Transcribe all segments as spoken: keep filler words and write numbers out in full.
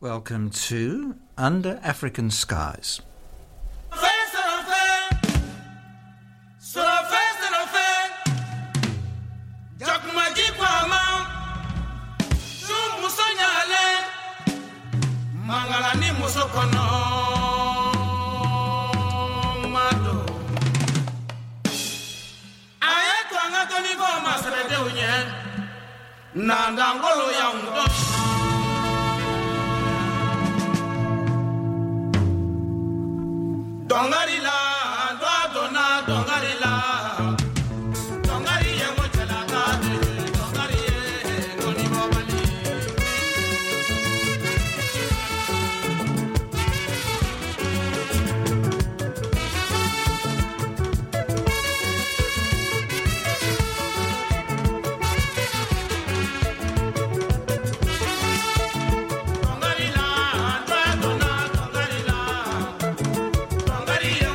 Welcome to Under African Skies. Nandangolo ya undo Dongarila, Dona, Dongarila, Dongari, Mochela, Dongari, Donibali. Dongarila, Dona, Dongarila, Dongarila.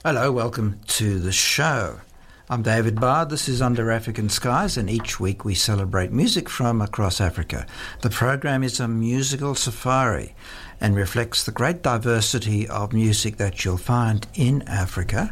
Hello, welcome to the show. I'm David Bard. This is Under African Skies, and each week we celebrate music from across Africa. The program is a musical safari and reflects the great diversity of music that you'll find in Africa.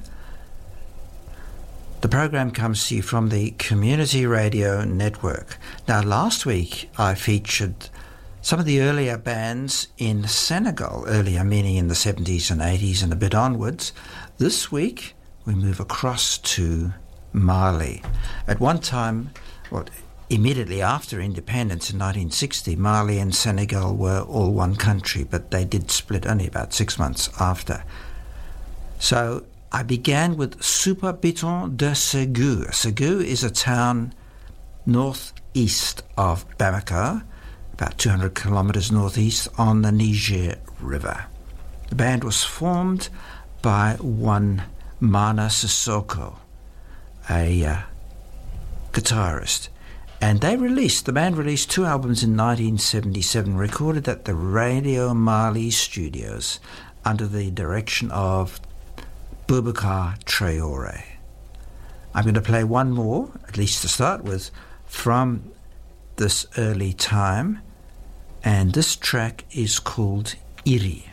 The program comes to you from the Community Radio Network. Now, last week I featured some of the earlier bands in Senegal, earlier meaning in the seventies and eighties and a bit onwards. This week we move across to Mali. At one time, well, immediately after independence in nineteen sixty, Mali and Senegal were all one country, but they did split only about six months after. So I began with Super-Biton de Ségou. Ségou is a town northeast of Bamako, about two hundred kilometres northeast on the Niger River. The band was formed by one Mana Sissoko, a uh, guitarist, and they released, the band released two albums in nineteen seventy-seven, recorded at the Radio Mali studios under the direction of Boubacar Traoré. I'm going to play one more, at least to start with, from this early time, and this track is called Iri.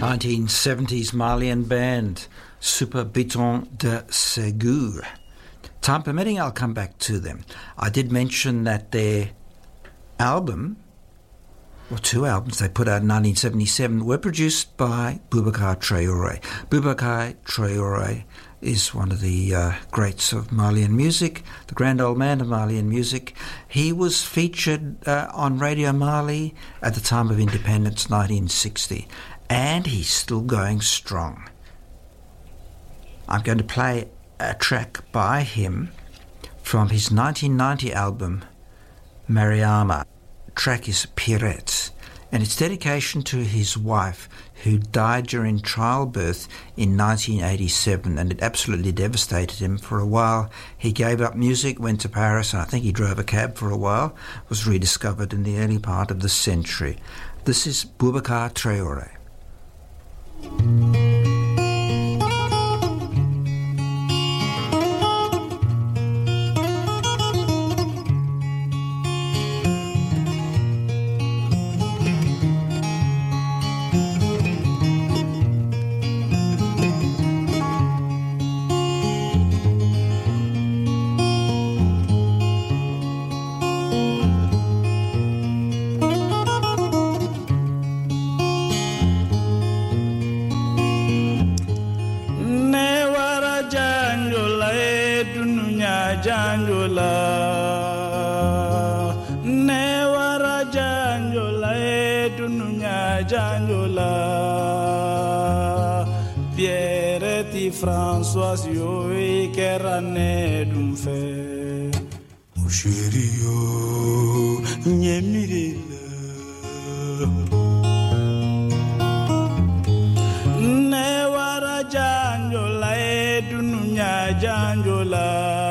nineteen seventies Malian band, Super Biton de Ségur. Time permitting, I'll come back to them. I did mention that their album, or two albums they put out in nineteen seventy-seven, were produced by Boubacar Traoré. Boubacar Traoré is one of the uh, greats of Malian music, the grand old man of Malian music. He was featured uh, on Radio Mali at the time of independence, nineteen sixty, and he's still going strong. I'm going to play a track by him from his nineteen ninety album, Mariama. The track is Pirette, and it's dedication to his wife who died during childbirth in nineteen eighty-seven, and it absolutely devastated him. For a while he gave up music, went to Paris, and I think he drove a cab for a while, was rediscovered in the early part of the century. This is Boubacar Traoré. François Yoé Kerane Dumfe Mushirio Nyemirila Newara Janjola Edununya Janjola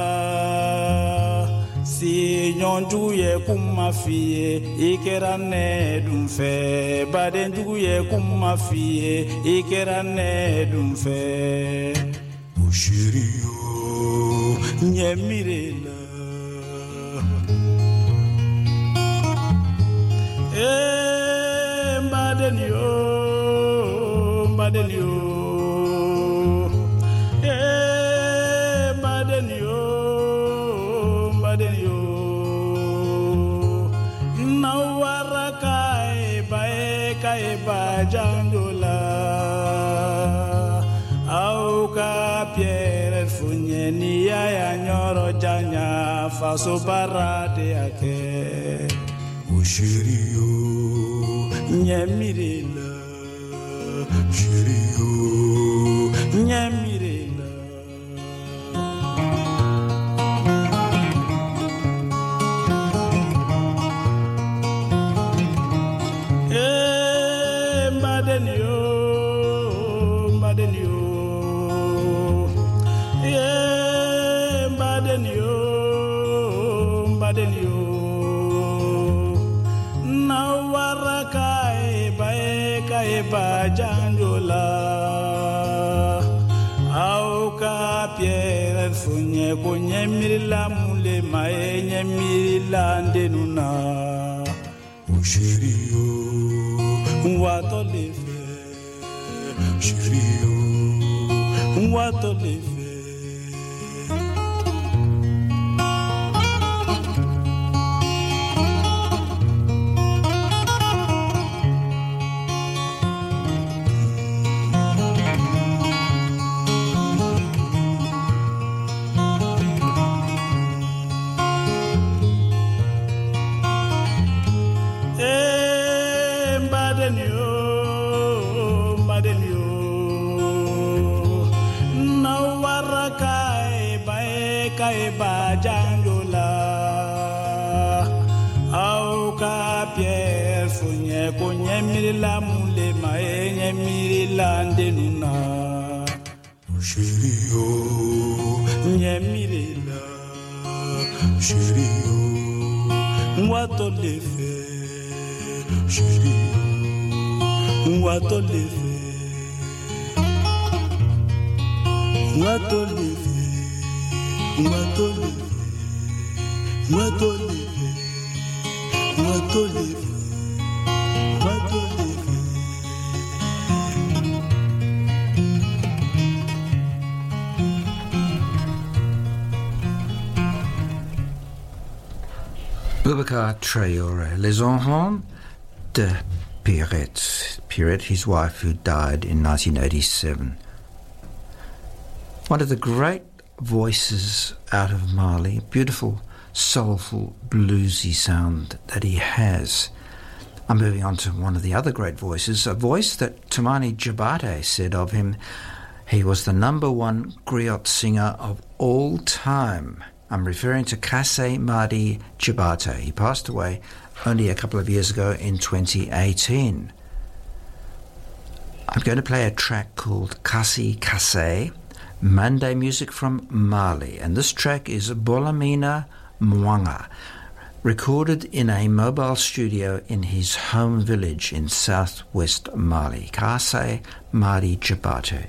Si Nyonjuye Kumafie Ikerane Dumfe Badenjuye Kumafie Ikerane Dumfe Mushirio Nyemirela Eh Mbadenyo Mbadenyo Eh Mbadenyo Mbadenyo Nawara Kai Bae Kai Bajandola Auka Pierre Funyeni ya nyoro janya faso barade ake Ushirio Nyemirela Shirio Nyemirela Eh Mbadenyo Mbadenyo Yeah, Mbadenyo, Mbadenyo. Nawara kai bae kai bajanjola. Auka Pierre funye kunye mirila mule mae nye mirila ndenuna. Ushirio, wato lefe. Ushirio, wato lefe. Bajandola Auka Pierre Funye Konye Mirila Mule Mae Mirila Ndenuna Shirio Nyemirila Shirio Wato lefe Shirio Wato lefe Wato lefe Wato lefe Wato lefe Wato lefe Wato lefe Boubacar Traoré, Les Enfants de Pierrette. Pierrette, his wife, who died in nineteen eighty-seven. One of the great voices out of Mali, beautiful, soulful, bluesy sound that he has. I'm moving on to one of the other great voices, a voice that Toumani Diabaté said of him, he was the number one griot singer of all time. I'm referring to Kassé Madi Diabaté. He passed away only a couple of years ago in twenty eighteen. I'm going to play a track called Kasi Kassé, Monday music from Mali, and this track is Bolamina Mwanga, recorded in a mobile studio in his home village in southwest Mali. Kassé Madi Diabaté.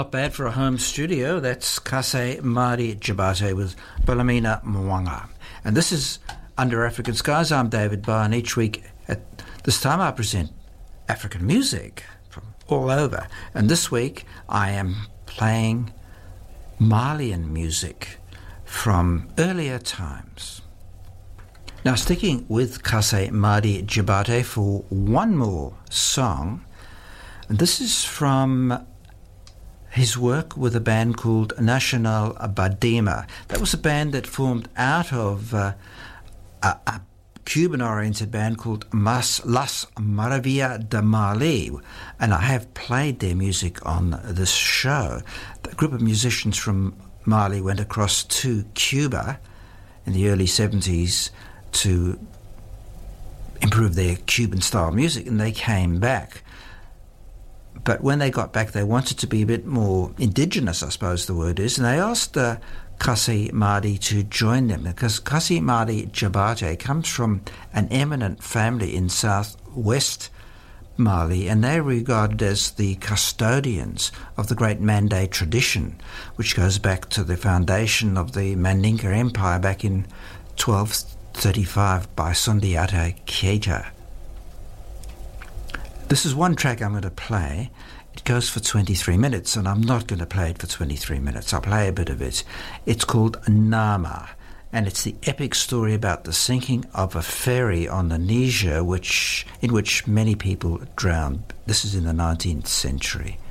not bad for a home studio. That's Kase Mari Jabate with Balamina Mwanga. And this is Under African Skies. I'm David Barr, and each week at this time I present African music from all over. And this week I am playing Malian music from earlier times. Now, sticking with Kase Mari Jabate for one more song, and this is from his work with a band called National Badima. That was a band that formed out of uh, a, a Cuban-oriented band called Mas Las Maravilla de Mali, and I have played their music on this show. The group of musicians from Mali went across to Cuba in the early seventies to improve their Cuban-style music, and they came back. But when they got back, they wanted to be a bit more indigenous, I suppose the word is, and they asked uh, Kase Mari to join them, because Kase Mari Jabate comes from an eminent family in southwest Mali, and they're regarded as the custodians of the great Mande tradition, which goes back to the foundation of the Mandinka Empire back in twelve thirty-five by Sundiata Keita. This is one track I'm going to play. It goes for twenty-three minutes, and I'm not going to play it for twenty-three minutes. I'll play a bit of it. It's called Nama, and it's the epic story about the sinking of a ferry on the Niger, which in which many people drowned. This is in the nineteenth century.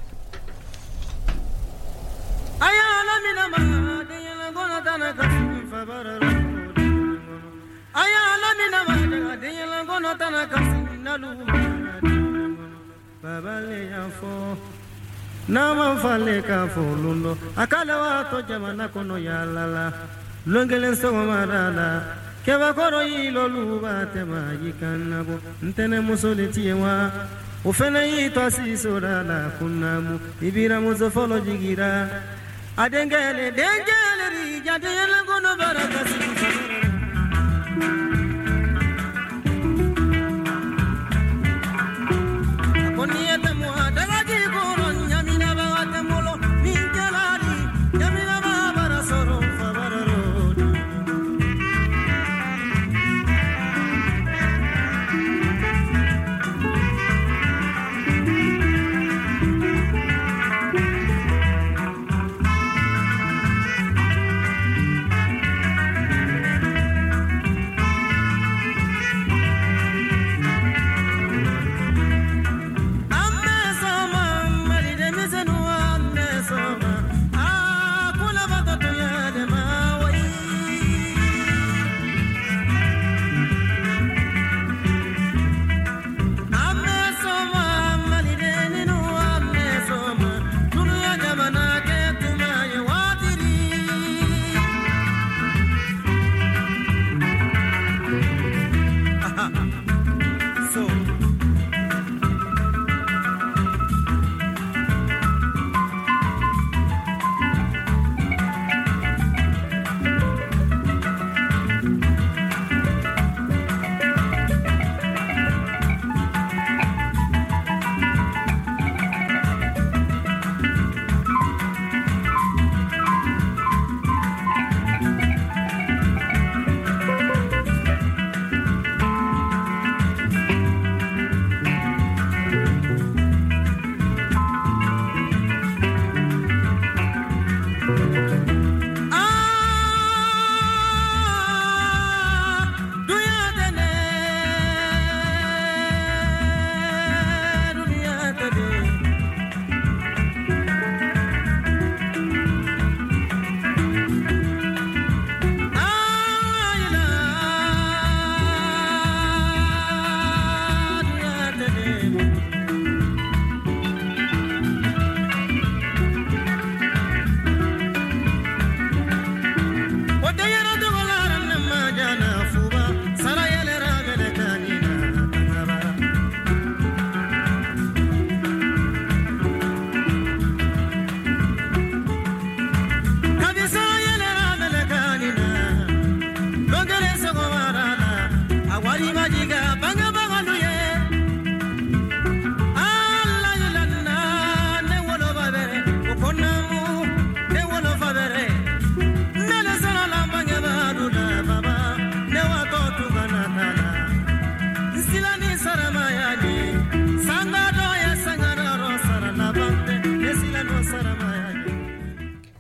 Nama fale ka folundo akala to jamana kono yalala longelen so marala keba koro yilo luba tema yikanabo ntene musoleti wa ofena yito asisora la kunamu ibira muzofolo jigira adengele dengele ri jadele gono baraka siku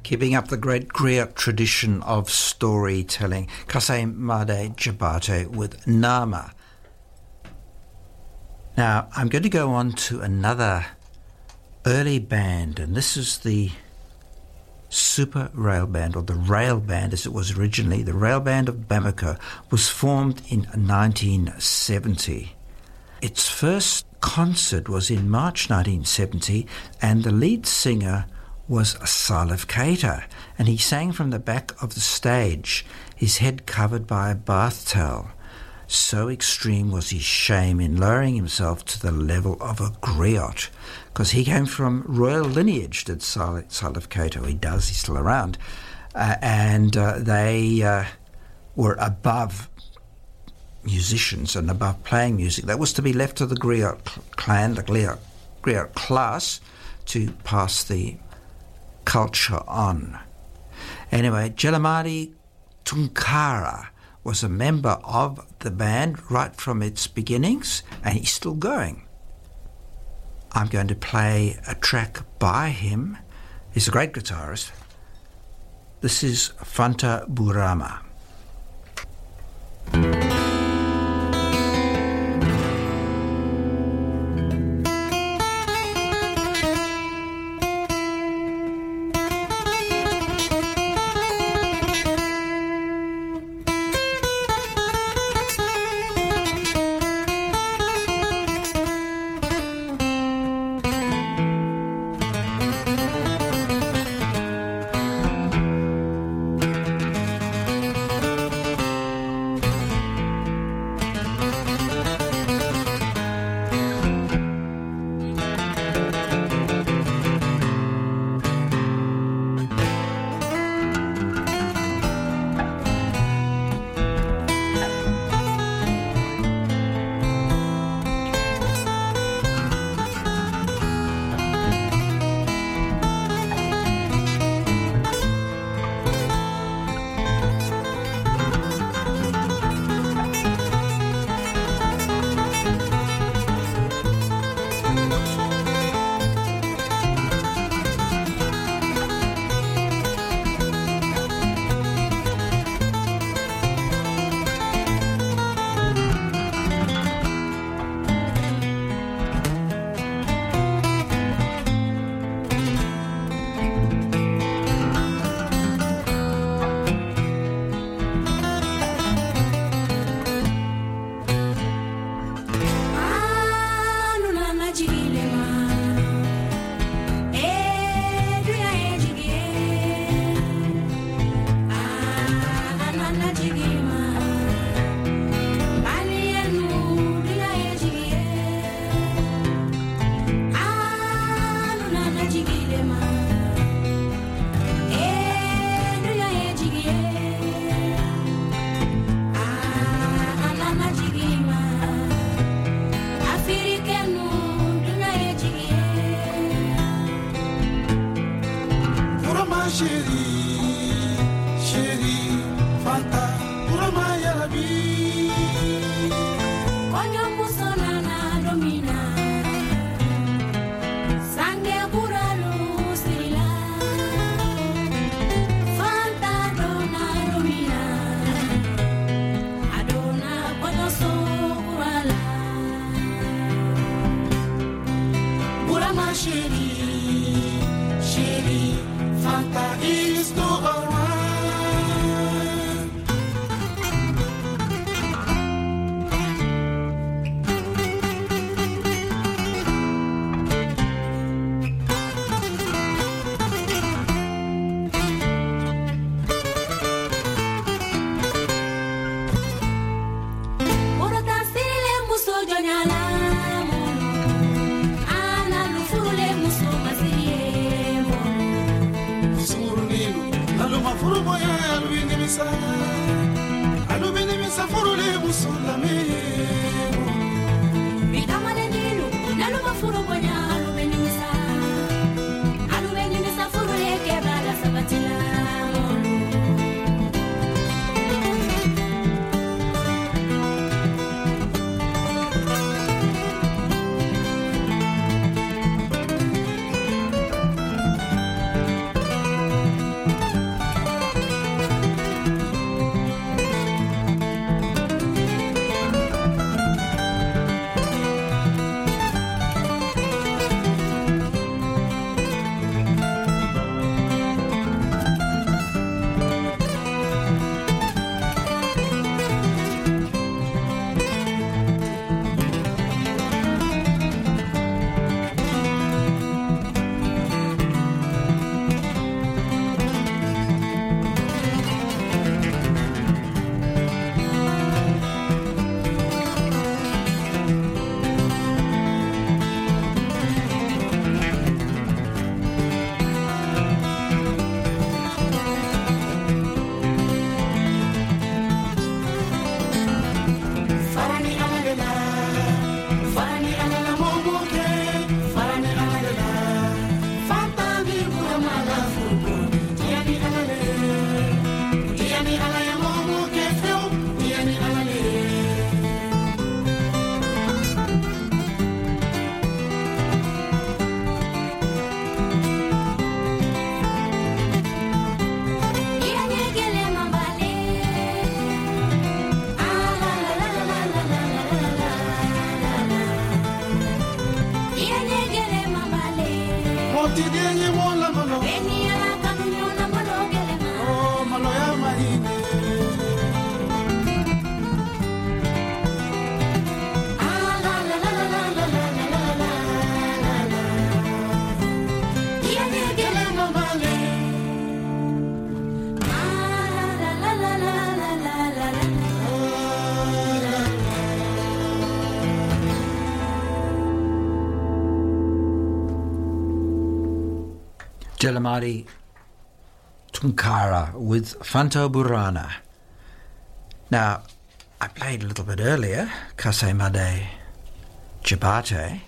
keeping up the great griot tradition of storytelling. Kase Made Jabate with Nama. Now, I'm going to go on to another early band, and this is the Super Rail Band, or the Rail Band as it was originally. The Rail Band of Bamako was formed in nineteen seventy. Its first concert was in March nineteen seventy, and the lead singer was Salif Keita, and he sang from the back of the stage, his head covered by a bath towel. So extreme was his shame in lowering himself to the level of a griot, because he came from royal lineage, did Salif, Salif Keita. He does, he's still around. Uh, and uh, they uh, were above musicians and above playing music. That was to be left to the griot clan, the griot, griot class, to pass the culture on. Anyway, Jelamari Tunkara was a member of the band right from its beginnings, and he's still going. I'm going to play a track by him. He's a great guitarist. This is Fanta Burama. Jelamari Tunkara with Fanto Burana. Now, I played a little bit earlier, Kase Made Jabate,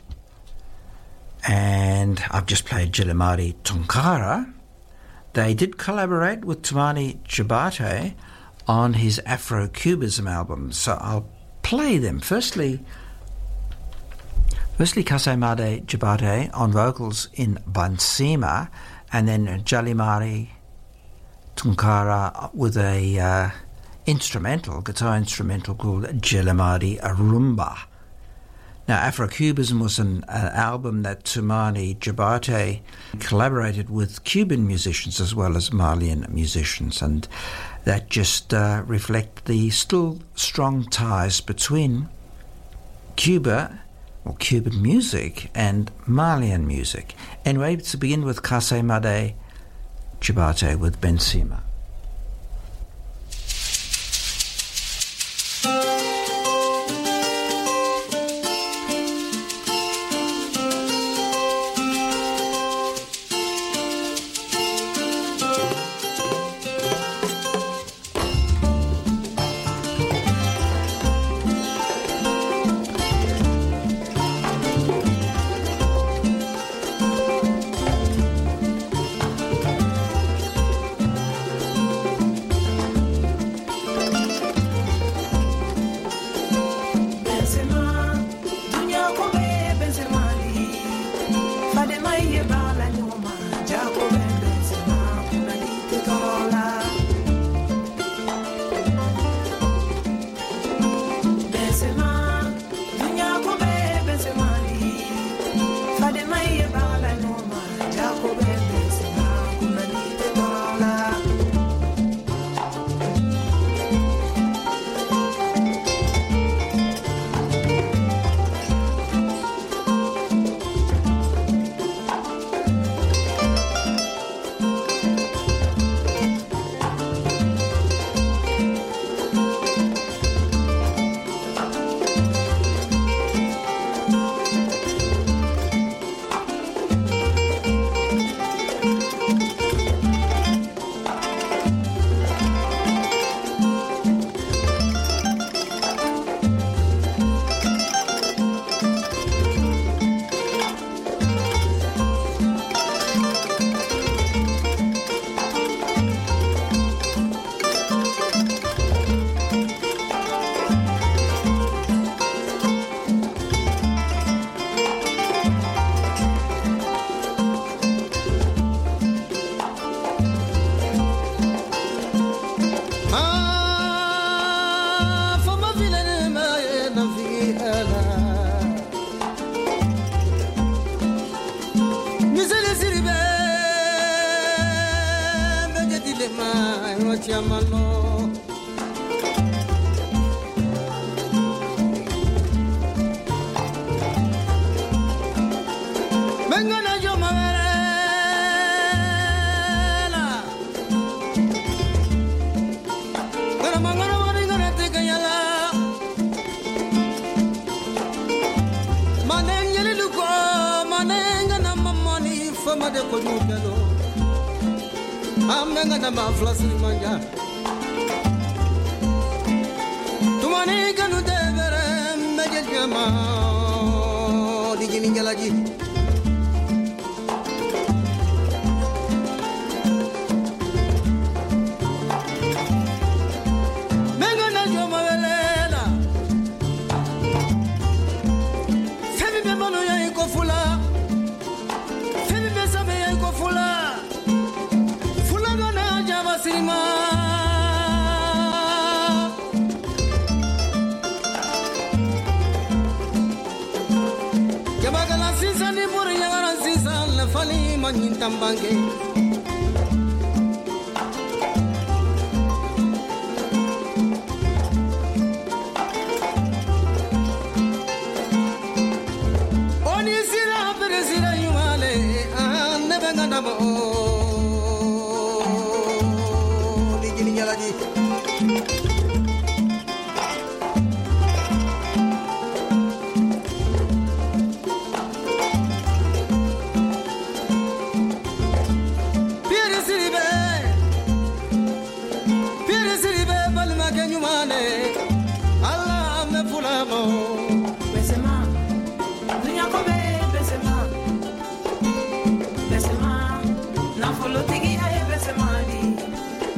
and I've just played Jelamari Tunkara. They did collaborate with Tumani Jabate on his Afro-Cubism album, so I'll play them. Firstly, firstly Kase Made Jabate on vocals in Bansima, and then Jelamari Tunkara with a uh, instrumental, guitar instrumental called Jelamari Arumba. Now, Afro-Cubism was an uh, album that Tumani Jabate collaborated with Cuban musicians as well as Malian musicians, and that just uh, reflect the still strong ties between Cuba, or Cuban music, and Malian music. Anyway, to begin with Kase Made Jabate with Bensima.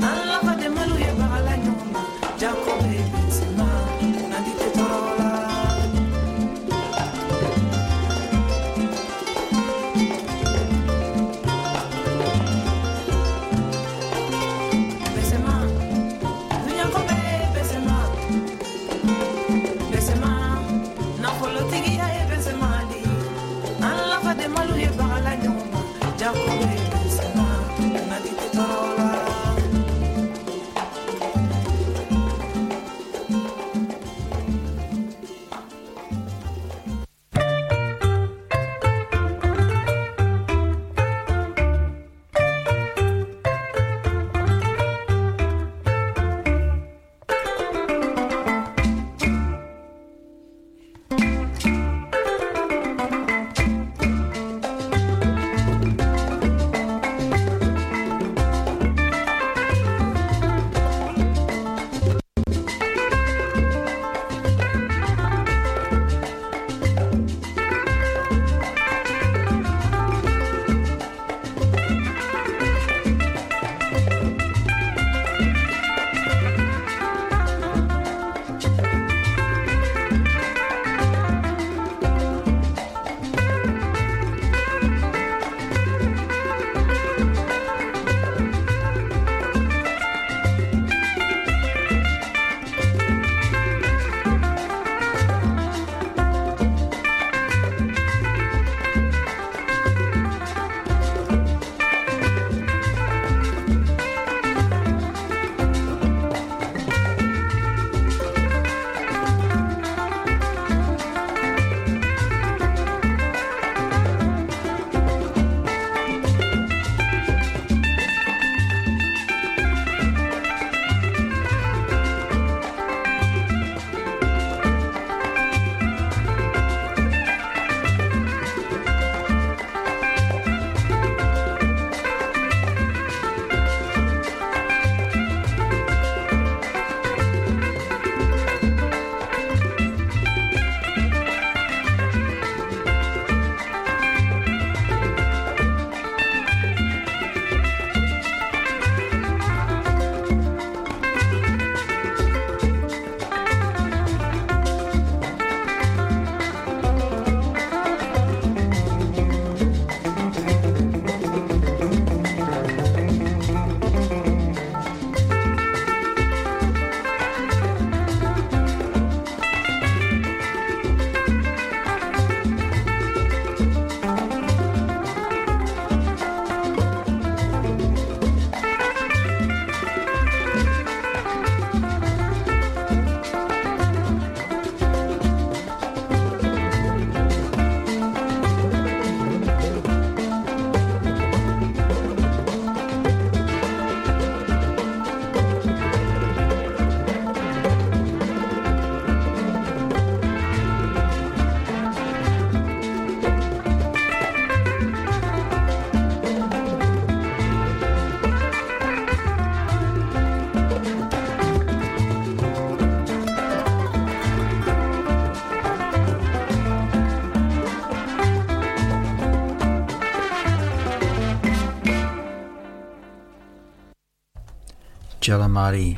Jelamari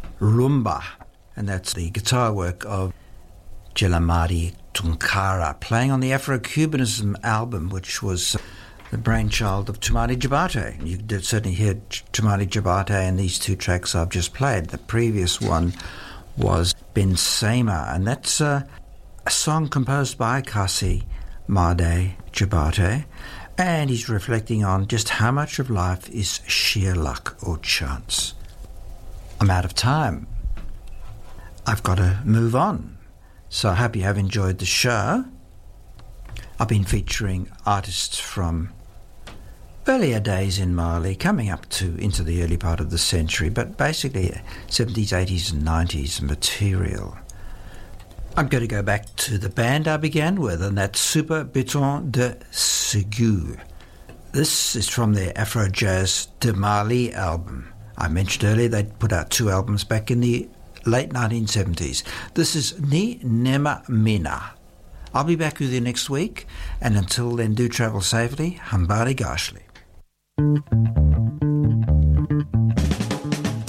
Rumba, and that's the guitar work of Jelamari Tunkara, playing on the Afro-Cubanism album, which was the brainchild of Tumani Jabate. You did certainly hear Tumani Jabate in these two tracks I've just played. The previous one was Ben Sema, and that's uh, a song composed by Kasi Made Jabate, and he's reflecting on just how much of life is sheer luck or chance. I'm out of time. I've got to move on. So I hope you have enjoyed the show. I've been featuring artists from earlier days in Mali, coming up to into the early part of the century, but basically seventies, eighties and nineties material. I'm going to go back to the band I began with, and that's Super Béton de Ségur. This is from their Afro Jazz de Mali album. I mentioned earlier they'd put out two albums back in the late nineteen seventies. This is Ni Nema Mina. I'll be back with you next week, and until then, do travel safely. Hambari Gashli.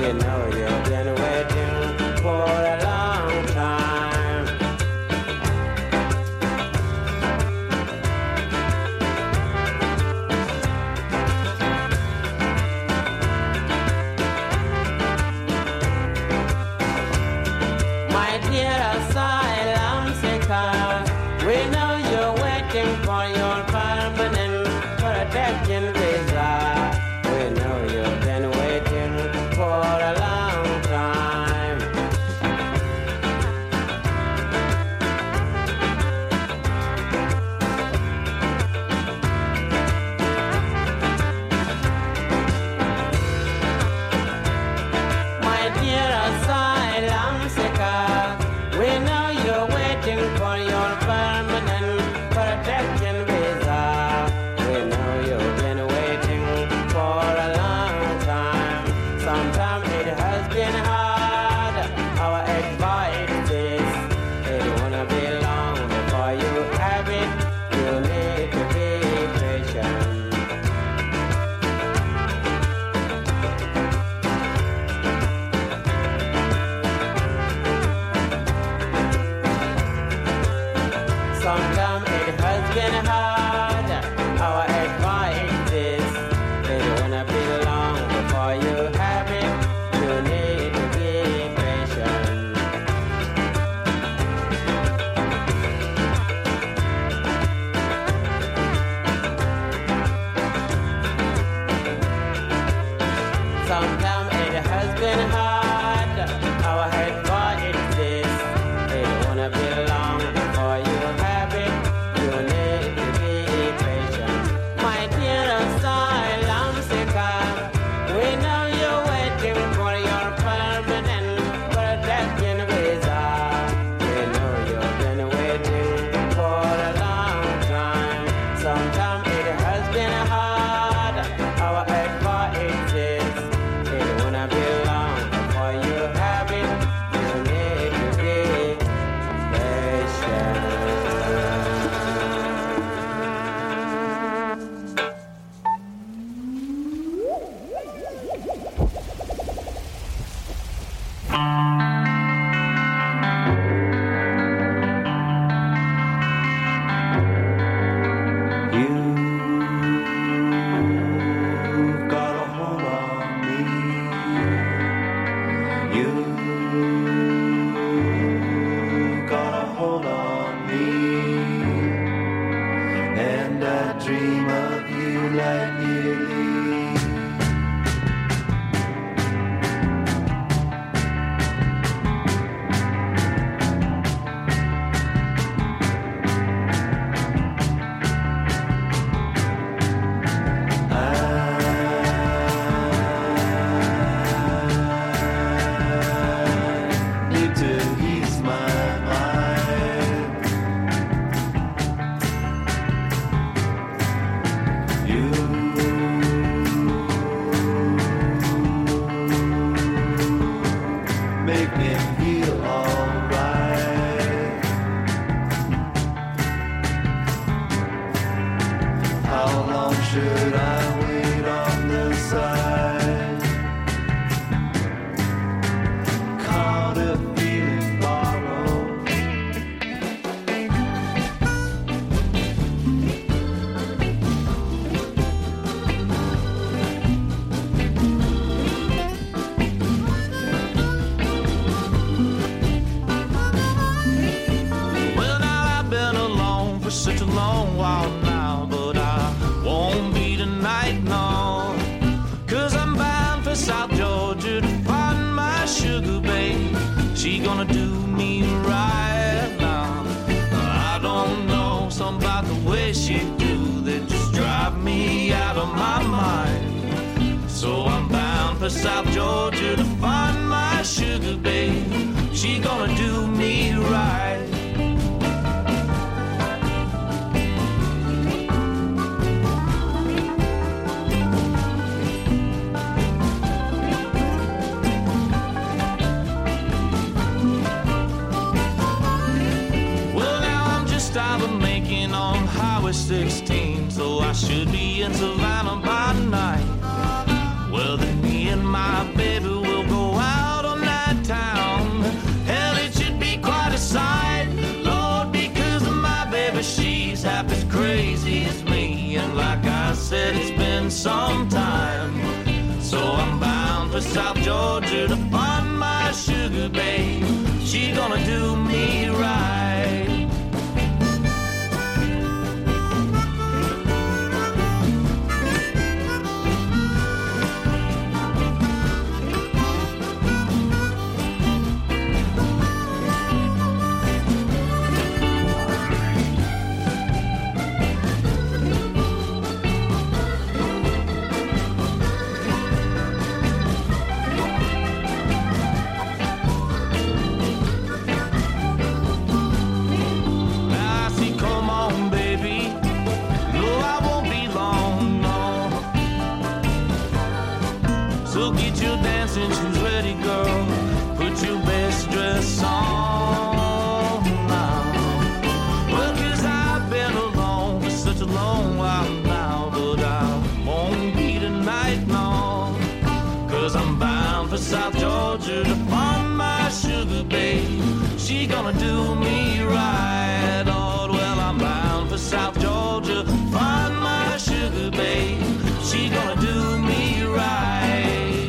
We know you've been waiting for a long time. My dear asylum seeker, we know you're waiting for your permanent protection visa. We know you've been waiting for a long time. My dear asylum seeker, we know you're waiting for your permanent protection visa. We know you've been waiting for a long time. Sometimes it has been hard. Our advice is it won't be long before you have it. You need to be patient. Sometimes it has been hard. Our advice is it won't be long before you have it. You need to be patient. Sometimes it has been hard. Our advice is it won't be long before you have it. You need to be patient. My dear asylum seeker, we know you're waiting for your permanent protection visa. We know you've been waiting for a long time. Sometimes it has been hard. Our advice is it won't be long before you have it. You need to be patient. You've got a hold on me. You've got a hold on me. And I dream of you like nearly. I need to ease my mind. You make me feel alright. How long should I wait on the side? Caught a feeling borrowed. Well, now I've been alone for such a long while now, but I won't be tonight, no. Cause I'm bound for South Georgia to find my sugar babe. She gonna do me right now. I don't know, something about the way she do that just drive me out of my mind. So I'm bound for South Georgia to find my sugar babe. She gonna do me right. Well, now I'm just out of making on Highway sixteen, so I should be in Savannah by night. Well, then me and my baby will go Georgia to find my sugar babe. She gonna do me right. South Georgia to find my sugar babe. She gonna do me right. Lord, well, I'm bound for South Georgia, find my sugar babe. She gonna do me right.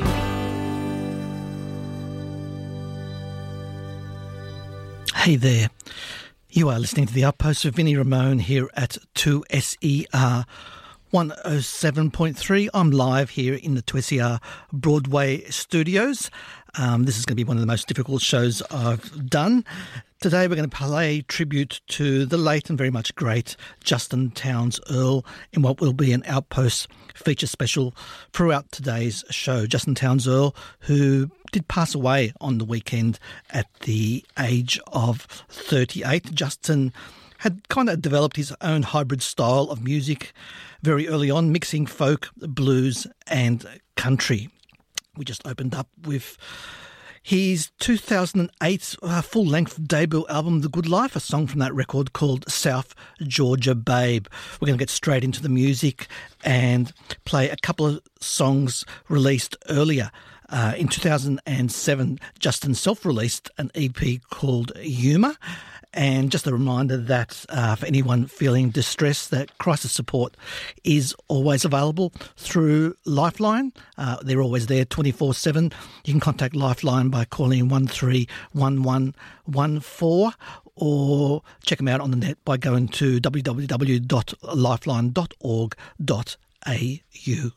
Hey there. You are listening to The Outpost with Vinnie Ramone here at two S E R one oh seven point three. I'm live here in the two S E R Broadway studios. Um, this is going to be one of the most difficult shows I've done. Today we're going to play tribute to the late and very much great Justin Townes Earle in what will be an Outpost feature special throughout today's show. Justin Townes Earle, who did pass away on the weekend at the age of thirty-eight. Justin had kind of developed his own hybrid style of music very early on, mixing folk, blues and country. We just opened up with his two thousand eight uh, full-length debut album, The Good Life, a song from that record called South Georgia Babe. We're going to get straight into the music and play a couple of songs released earlier. Uh, in two thousand seven, Justin self-released an E P called Yuma. And just a reminder that uh, for anyone feeling distressed, that crisis support is always available through Lifeline. Uh, they're always there twenty-four seven. You can contact Lifeline by calling one three one one one four or check them out on the net by going to w w w dot lifeline dot org dot a u.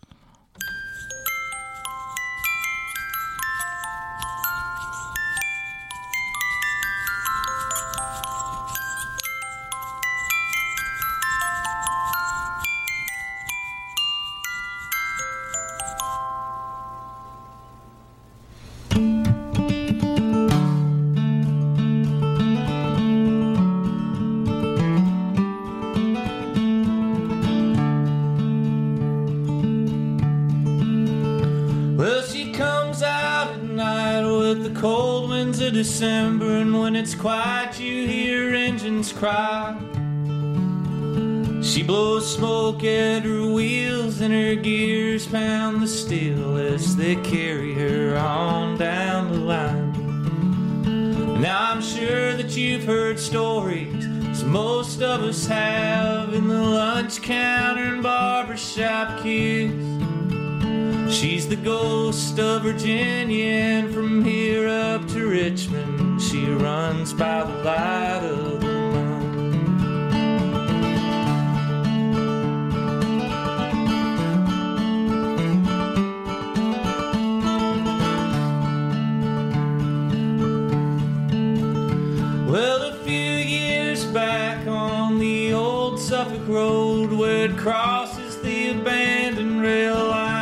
December, and when it's quiet you hear engines cry. She blows smoke at her wheels and her gears pound the steel as they carry her on down the line. Now I'm sure that you've heard stories, as most of us have, in the lunch counter and barbershop queues. She's the ghost of Virginia, and from here up to Richmond, she runs by the light of the moon. Well, a few years back on the old Suffolk Road, where it crosses the abandoned rail line,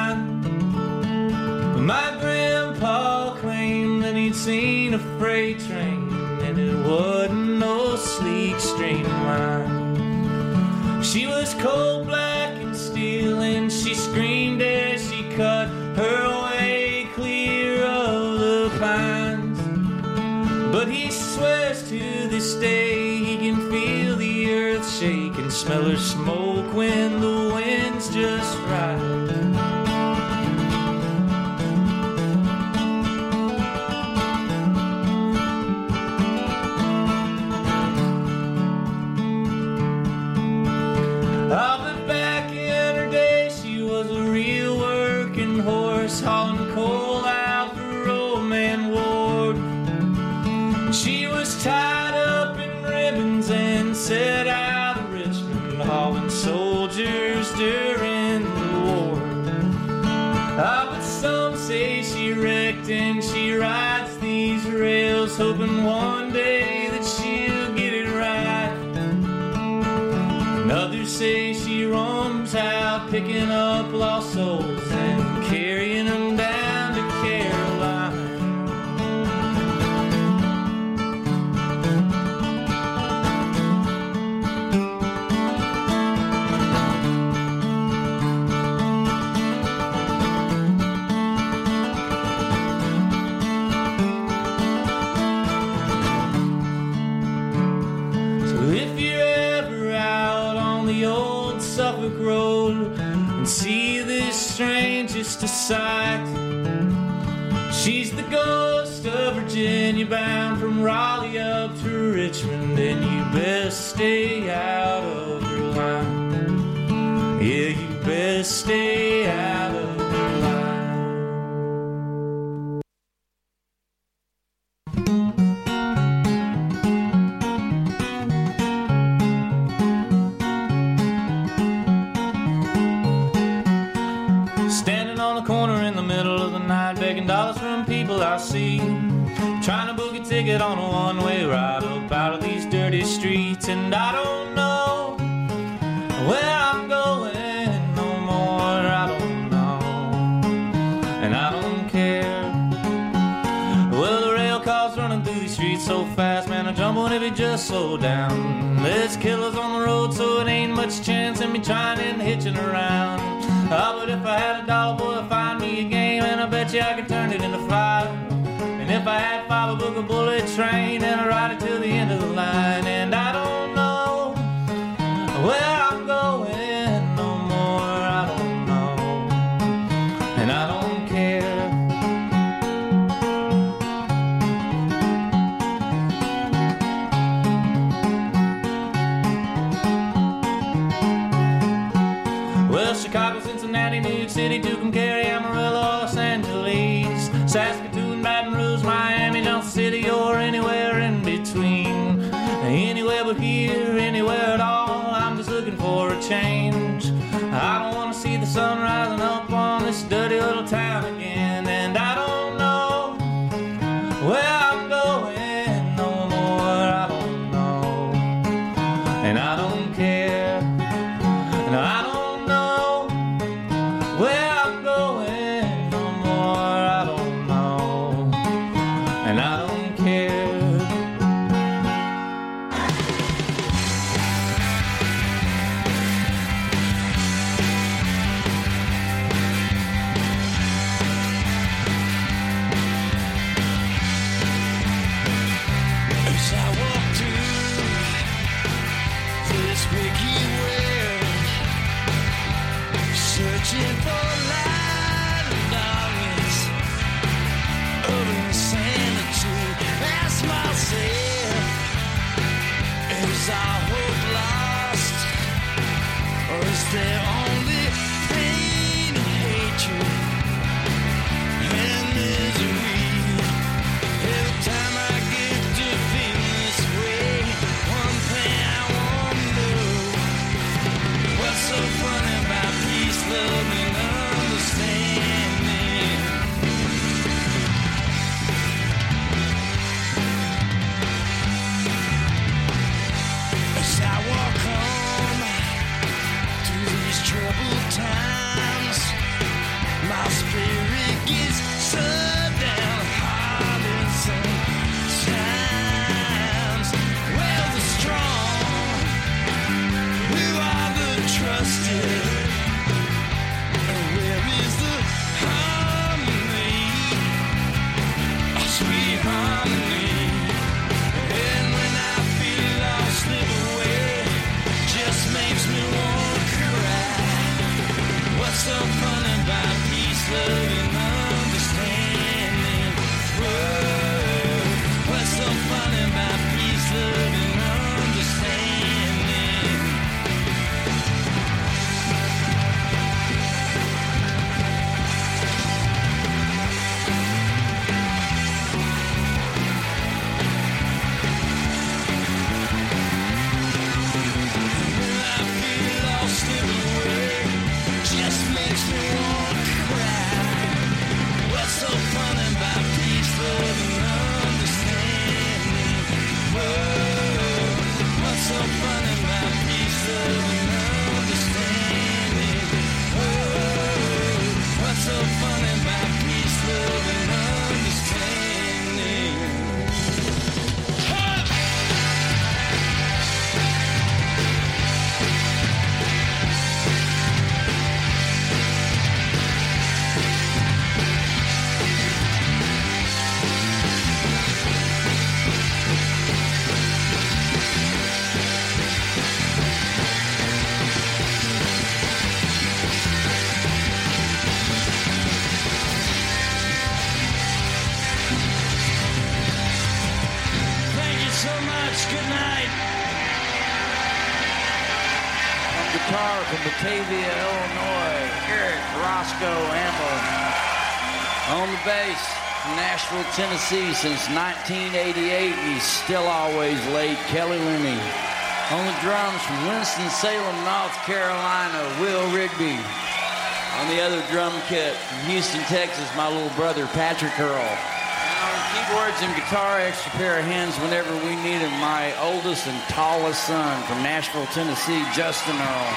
my grandpa claimed that he'd seen a freight train, and it wasn't no sleek streamline. She was cold, black, and steel, and she screamed as she cut her way clear of the pines. But he swears to this day he can feel the earth shake and smell her smoke when the wind's just right. I'll be back in her day, she was a real working horse, hauling coal out for old rides these rails, hoping one day that she'll get it right. And others say she roams out, picking up lost souls and carrying them down to Caroline. Road and see this strangest a sight. She's the ghost of Virginia, bound from Raleigh up to Richmond, and you best stay out of her line. Yeah, you best stay out of her line. Dollars from people I see, trying to book a ticket on a one-way ride up out of these dirty streets. And I don't know where I'm going no more, I don't know, and I don't care. Well, the rail car's running through these streets so fast, man, I'm jumping if it just slow down. There's killers on the road, so it ain't much chance in me trying and hitching around. Oh, but if I had a dollar, boy, I'd find me a game, and I bet you I could turn it into five. And if I had five, I'd book a bullet train, and I'd ride it till the end of the line. And I don't know where I'm going no more, I don't know, and I don't care. Well, Chicago, Cincinnati, New York City, Tucumcari, Amarillo, Los Angeles, Saskatoon, Baton Rouge, Miami, Johnson City, or anywhere in between. Anywhere but here, anywhere at all, I'm just looking for a change. I don't want to see the sun rising up on this dirty little town again. And I don't know where I'm going no more, I don't know, and I don't care. And I don't where I'm going no more, I don't know, and I don't care. folks. Good night. On guitar from Batavia, Illinois, Eric Roscoe Amble. On the bass from Nashville, Tennessee since nineteen eighty-eight. He's still always late, Kelly Linney. On the drums from Winston-Salem, North Carolina, Will Rigby. On the other drum kit from Houston, Texas, my little brother, Patrick Earl. Keyboards and guitar, extra pair of hands whenever we need him. My oldest and tallest son from Nashville, Tennessee, Justin Earl.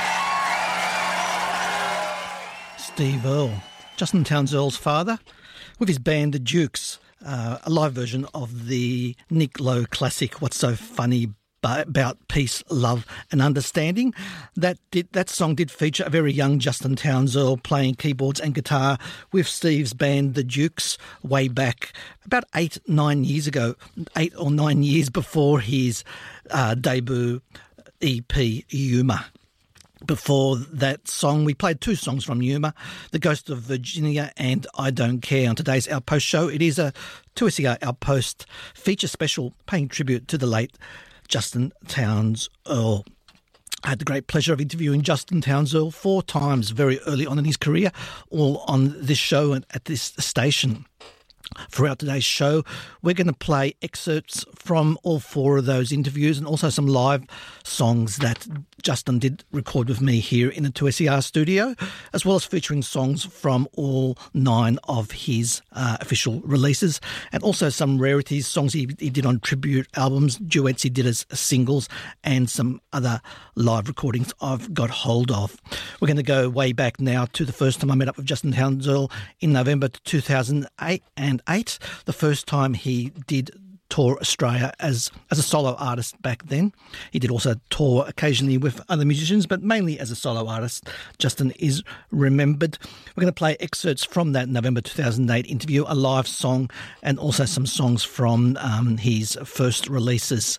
Steve Earle, Justin Townes Earle's father, with his band The Dukes, uh, a live version of the Nick Lowe classic, What's So Funny About Peace, Love and Understanding. That did, that song did feature a very young Justin Townes Earle playing keyboards and guitar with Steve's band The Dukes way back about eight, nine years ago, eight or nine years before his uh, debut E P, Yuma. Before that song, we played two songs from Yuma, The Ghost of Virginia and I Don't Care. On today's Outpost show, it is a two S E R Outpost feature special paying tribute to the late Justin Townes Earle. I had the great pleasure of interviewing Justin Townes Earle four times very early on in his career, all on this show and at this station. Throughout today's show, we're going to play excerpts from all four of those interviews and also some live songs that Justin did record with me here in the two S E R studio, as well as featuring songs from all nine of his uh, official releases, and also some rarities, songs he, he did on tribute albums, duets he did as singles, and some other live recordings I've got hold of. We're going to go way back now to the first time I met up with Justin Townes Earle in November two thousand eight, and eight, the first time he did tour Australia as as a solo artist back then. He did also tour occasionally with other musicians, but mainly as a solo artist. Justin is remembered. We're going to play excerpts from that November two thousand eight interview, a live song, and also some songs from um, his first releases.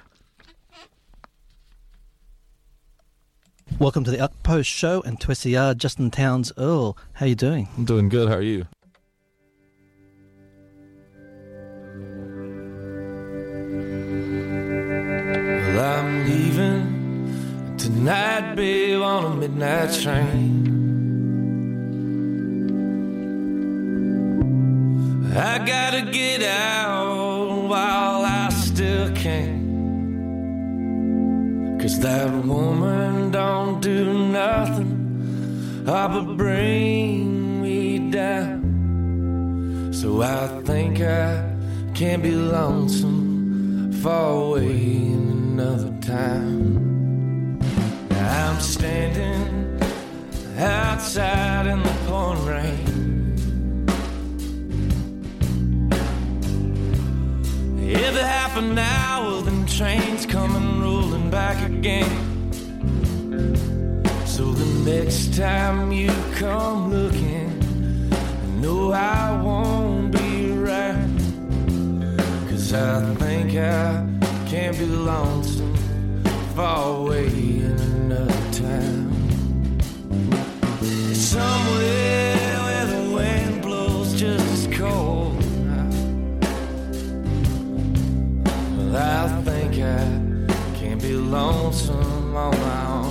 Welcome to the Outpost Show and two S E R, Justin Townes Earle. How are you doing? I'm doing good. How are you? Well, I'm leaving tonight, babe, on a midnight train. I gotta get out while I still can, 'cause that woman don't do nothing oh, but bring me down. So I think I can be lonesome far away in another time. Now I'm standing outside in the pouring rain. Every half an hour, them trains coming rolling back again. So the next time you come looking, I know I won't be around, 'cause I think I can be lonesome far away in another town. Somewhere where the wind blows just as cold. Well, I think I can be lonesome on my own.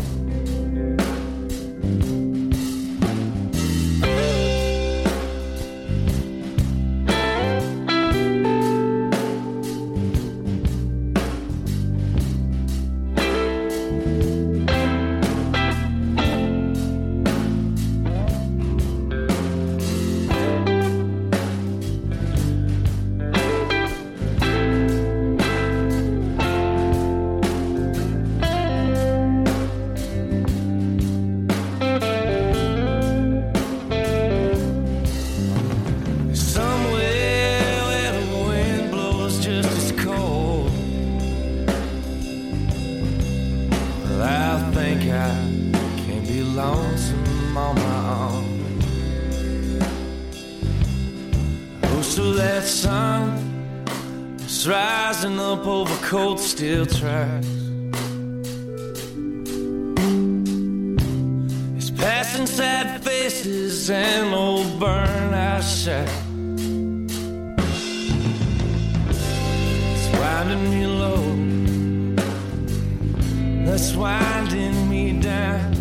Cold steel tracks, it's passing sad faces and old burnt-out shacks. It's winding me that's winding me down.